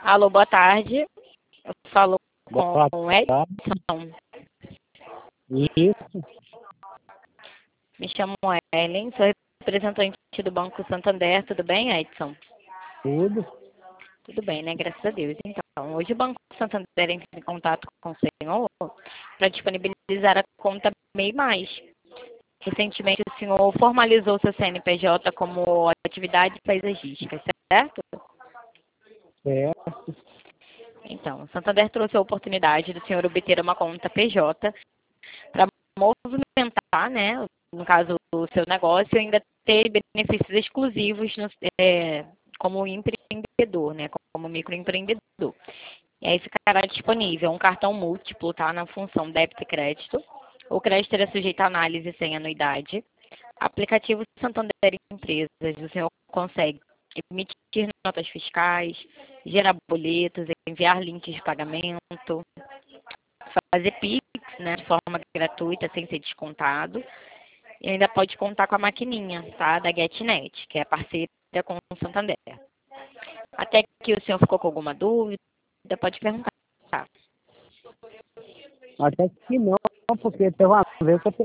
Alô, boa tarde. Eu falo Boa com o tarde. Edson. Isso, Me chamo Ellen, sou representante do Banco Santander. Tudo bem, Edson? tudo. Tudo bem, né? Graças a Deus. Então, hoje o Banco Santander entra em contato com o senhor para disponibilizar a conta MEI Mais. Recentemente, o senhor formalizou seu CNPJ como atividade paisagística, certo? Certo. Então, o Santander trouxe a oportunidade do senhor obter uma conta PJ para movimentar, né, no caso, o seu negócio e ainda ter benefícios exclusivos como empreendedor, né, como microempreendedor. E aí ficará disponível um cartão múltiplo, tá, na função débito e crédito. O crédito será sujeito a análise sem anuidade. Aplicativo Santander Empresas, o senhor consegue emitir notas fiscais, gerar boletos, enviar links de pagamento, fazer Pix, né, de forma gratuita, sem ser descontado. E ainda pode contar com a maquininha, tá, da GetNet, que é parceira com o Santander. Até que o senhor ficou com alguma dúvida, pode perguntar. Tá. Até que não, porque teve uma vez que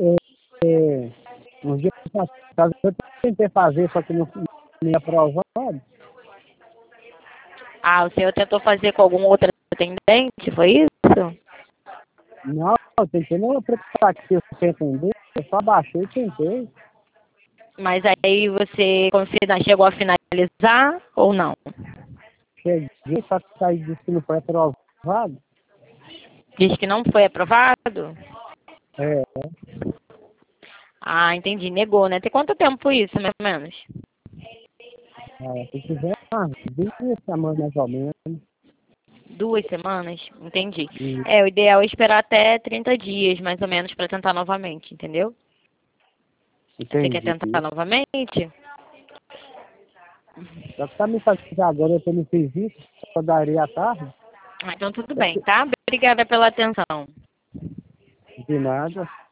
uns dias atrás eu tentei fazer, só que não me aprovado. Ah, o senhor tentou fazer com algum outro atendente, foi isso? Não, eu tentei no aplicativo sem entender, eu só baixei e tentei. Mas aí você chegou a finalizar ou não? Cheguei, só que aí disse que não foi aprovado. Diz que não foi aprovado? É, Ah, entendi. Negou, né? Tem quanto tempo foi isso, mais ou menos? se tiver umas 2 semanas mais ou menos. 2 semanas? Entendi. E, O ideal é esperar até 30 dias, mais ou menos, para tentar novamente, entendeu? Você quer entendi. tentar novamente? Só que tá me fazendo agora, eu tô no serviço, só daria à tarde. Ah, então tudo bem, tá? Obrigada pela atenção. De nada.